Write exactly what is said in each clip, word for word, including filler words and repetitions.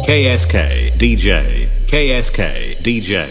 K S K D J, K S K D J.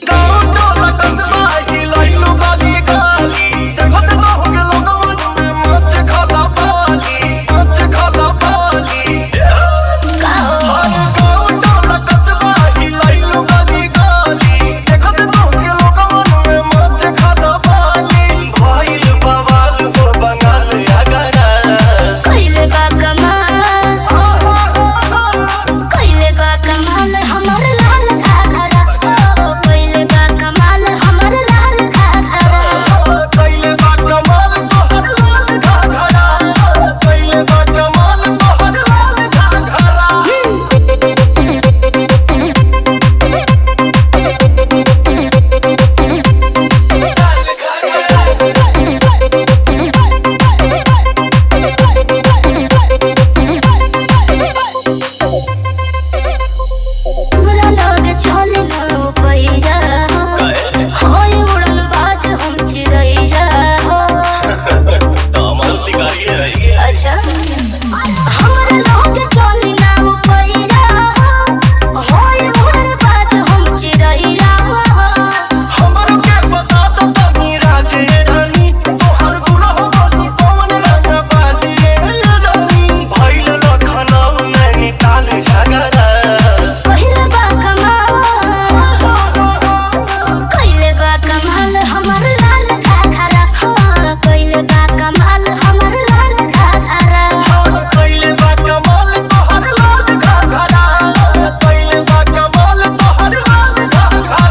अच्छा हमारे लोग चली ना पैरा होय उड़न बाज हम चिड़ैया हमर के बता दो तनी राजे रानी तोहर दुल्हा बनी कौन रंग बाजी रानी भइल लखनऊ नैनीताल झगड़ा पहिले बा कमाल कइले बा कमाल हमर लाल घाघरा हां कइले बा कमाल हमर लाल घाघरा कइले बा कमाल तोहर लाल घाघरा कइले बा कमाल तोहर लाल घाघरा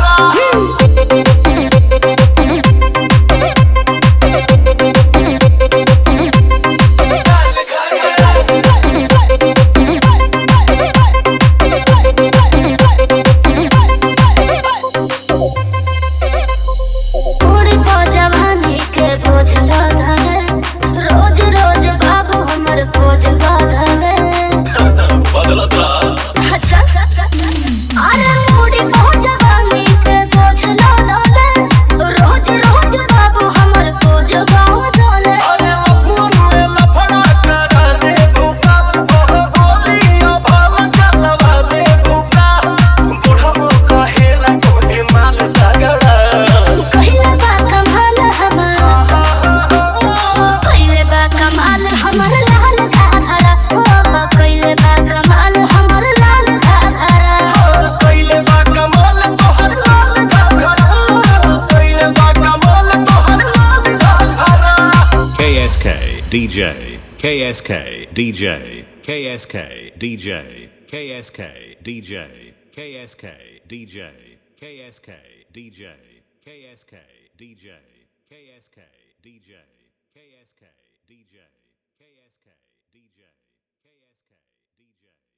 थोड़ी पो जवानी के बोझ लगा है रोज रोज बाबू हमर बोझ लगा है बदलता अच्छा अरे थोड़ी पो जवानी के बोझ लगा है रोज रोज बाबू हमर बोझ लगा है अरे लफुन में लफड़ा करा दे भूखा तोहर गोलियां भाल चलवा दे भूखा बुढ़वा कहेला तोहे माल तगड़ा कइले बा कमाल हमर कइले बा कमाल हमर लाल घाघरा ओ कइले बा कमाल हमर लाल घाघरा कइले बा कमाल तोहर लाल घाघरा कइले बा कमाल तोहर लाल घाघरा K S K D J, K S K D J, K S K D J, K S K D J, K S K D J, K S K D J, K S K D J, K S K D J, K S K D J, K S K D J, K S K D J.